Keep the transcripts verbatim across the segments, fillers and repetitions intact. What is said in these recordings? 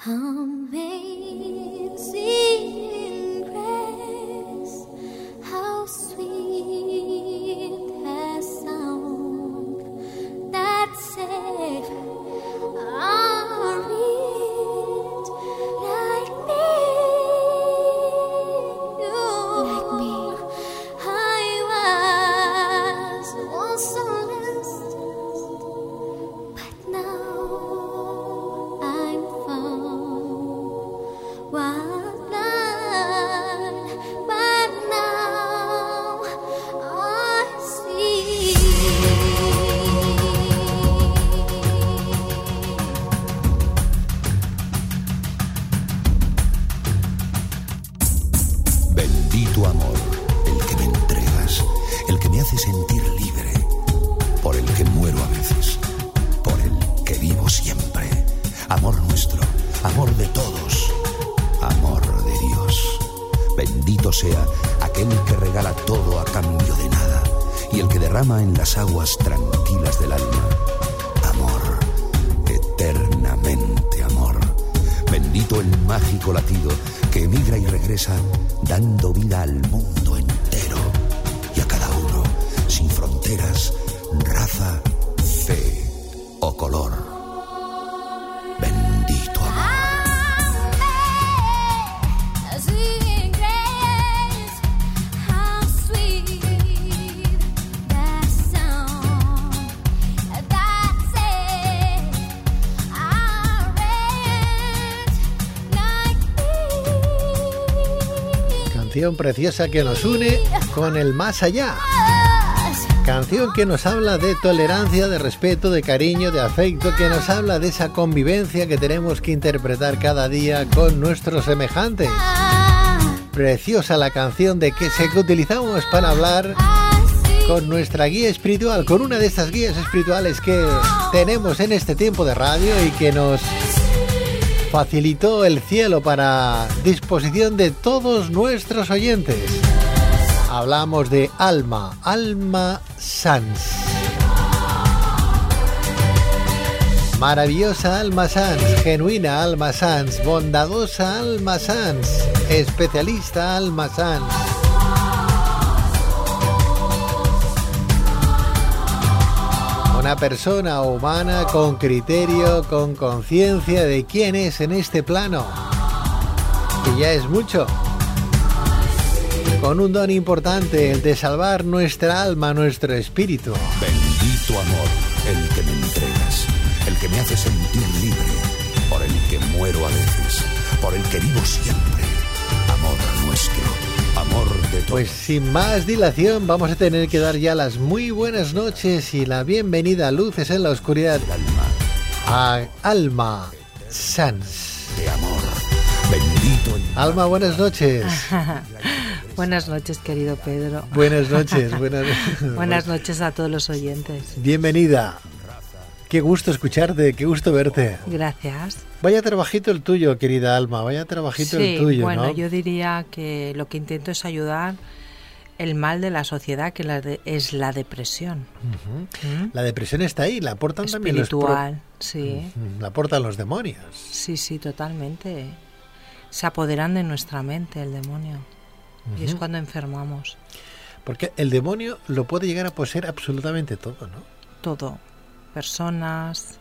Amazing grace, how sweet the sound that saved a wretch like me. Like me. I was once so lost, but now I'm found. Was blind, but now I see. Bendito amor, el que me entregas, el que me hace sentir libre, por el que muero a veces, por el que vivo siempre. Amor nuestro, amor de todos, amor de Dios. Bendito sea aquel que regala todo a cambio de nada y el que derrama en las aguas tranquilas del alma. Amor, eternamente amor. Bendito el mágico latido que emigra y regresa dando vida al mundo entero y a cada uno, sin fronteras, raza, fe o color. Bendito amor. Amazing grace, how sweet the sound that saved a wretch like me. Canción preciosa que nos une con el más allá. Canción que nos habla de tolerancia, de respeto, de cariño, de afecto, que nos habla de esa convivencia que tenemos que interpretar cada día con nuestros semejantes. Preciosa la canción de que se que utilizamos para hablar con nuestra guía espiritual, con una de estas guías espirituales que tenemos en este tiempo de radio y que nos facilitó el cielo para disposición de todos nuestros oyentes. Hablamos de Alma, Alma Sanz. Maravillosa Alma Sanz, genuina Alma Sanz, bondadosa Alma Sanz, especialista Alma Sanz. Una persona humana con criterio, con conciencia de quién es en este plano. Y ya es mucho. Con un don importante, el de salvar nuestra alma, nuestro espíritu. Bendito amor, el que me entregas, el que me hace sentir libre, por el que muero a veces, por el que vivo siempre. Amor nuestro, amor de todos. Pues sin más dilación, vamos a tener que dar ya las muy buenas noches y la bienvenida a Luces en la Oscuridad a Alma Sanz. De amor, bendito el... Alma, buenas noches. Buenas noches, querido Pedro. Buenas noches. Buenas, Buenas noches a todos los oyentes. Bienvenida. Qué gusto escucharte, qué gusto verte. Gracias. Vaya trabajito el tuyo, querida Alma, vaya trabajito sí, el tuyo, bueno, ¿no? yo diría que lo que intento es ayudar el mal de la sociedad, que la de, es la depresión. Uh-huh. ¿Mm? La depresión está ahí, la aportan también los... Espiritual, sí. Uh-huh. La aportan los demonios. Sí, sí, totalmente. Se apoderan de nuestra mente el demonio. Uh-huh. Y es cuando enfermamos. Porque el demonio lo puede llegar a poseer absolutamente todo, ¿no? Todo. Personas,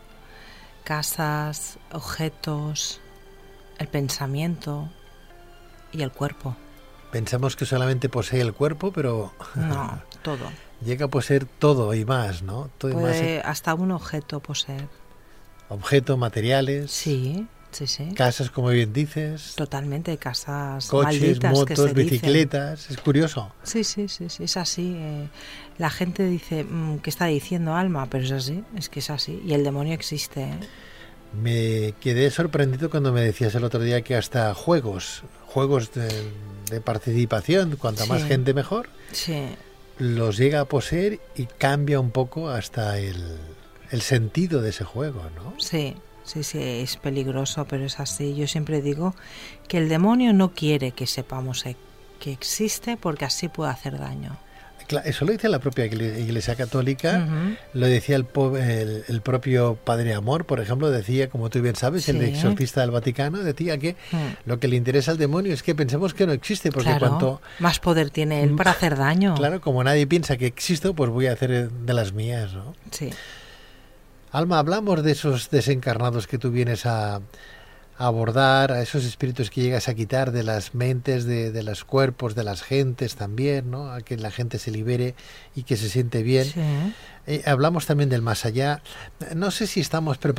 casas, objetos, el pensamiento y el cuerpo. Pensamos que solamente posee el cuerpo, pero... No, todo. Llega a poseer todo y más, ¿no? Todo y Puede más. hasta un objeto poseer. Objetos, materiales. Sí, sí, sí. Casas, como bien dices. Totalmente, casas coches, malditas motos, que se bicicletas. Dicen. Es curioso. Sí, sí, sí, sí, es así. Eh, la gente dice, mmm, ¿qué está diciendo Alma? Pero es así, es que es así. Y el demonio existe, ¿eh? Me quedé sorprendido cuando me decías el otro día que hasta juegos, juegos de, de participación, cuanta sí. más gente mejor, sí. los llega a poseer y cambia un poco hasta el, el sentido de ese juego, ¿no? Sí, sí, sí, es peligroso, pero es así. Yo siempre digo que el demonio no quiere que sepamos que existe porque así puede hacer daño. Claro, eso lo dice la propia Igle- Iglesia Católica, Ujú. lo decía el, po- el, el propio Padre Amor, por ejemplo, decía, como tú bien sabes, el Sí. exorcista del Vaticano, decía que Mm. lo que le interesa al demonio es que pensemos que no existe, porque Claro, cuanto, más poder tiene él para hacer daño. claro, como nadie piensa que existo, pues voy a hacer de las mías, ¿no? Sí. Alma, hablamos de esos desencarnados que tú vienes a, a abordar, a esos espíritus que llegas a quitar de las mentes, de, de los cuerpos, de las gentes también, ¿no? A que la gente se libere y que se siente bien. Sí. Eh, hablamos también del más allá. No sé si estamos preparados